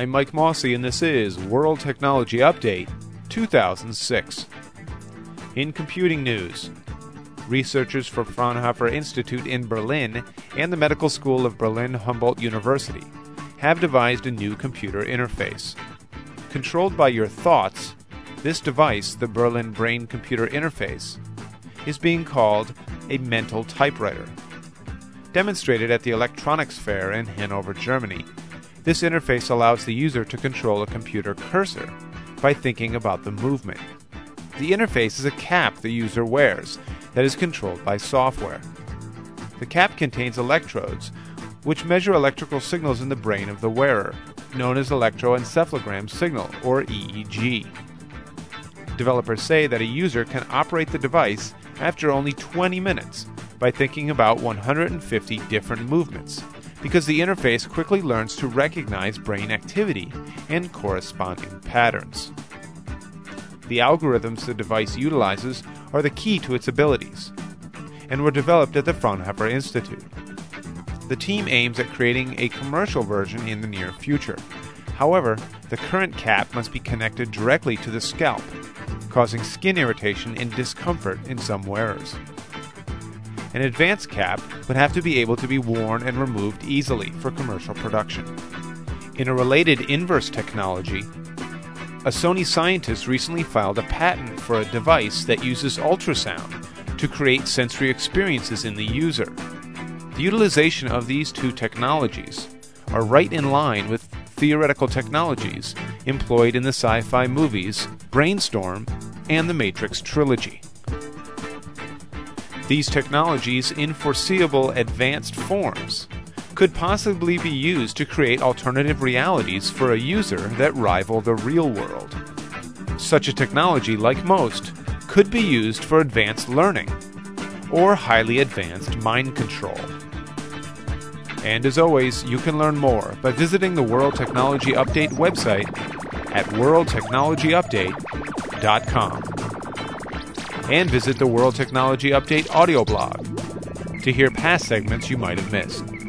I'm Mike Mossy, and this is World Technology Update 2006. In computing news, researchers from Fraunhofer Institute in Berlin and the Medical School of Berlin-Humboldt University have devised a new computer interface. Controlled by your thoughts, this device, the Berlin Brain-Computer Interface, is being called a mental typewriter. Demonstrated at the Electronics Fair in Hanover, Germany, this interface allows the user to control a computer cursor by thinking about the movement. The interface is a cap the user wears that is controlled by software. The cap contains electrodes which measure electrical signals in the brain of the wearer, known as electroencephalogram signal, or EEG. Developers say that a user can operate the device after only 20 minutes by thinking about 150 different movements, because the interface quickly learns to recognize brain activity and corresponding patterns. The algorithms the device utilizes are the key to its abilities, and were developed at the Fraunhofer Institute. The team aims at creating a commercial version in the near future. However, the current cap must be connected directly to the scalp, causing skin irritation and discomfort in some wearers. An advanced cap would have to be able to be worn and removed easily for commercial production. In a related inverse technology, a Sony scientist recently filed a patent for a device that uses ultrasound to create sensory experiences in the user. The utilization of these two technologies are right in line with theoretical technologies employed in the sci-fi movies Brainstorm and the Matrix trilogy. These technologies, in foreseeable advanced forms, could possibly be used to create alternative realities for a user that rival the real world. Such a technology, like most, could be used for advanced learning or highly advanced mind control. And as always, you can learn more by visiting the World Technology Update website at worldtechnologyupdate.com. And visit the World Technology Update audio blog to hear past segments you might have missed.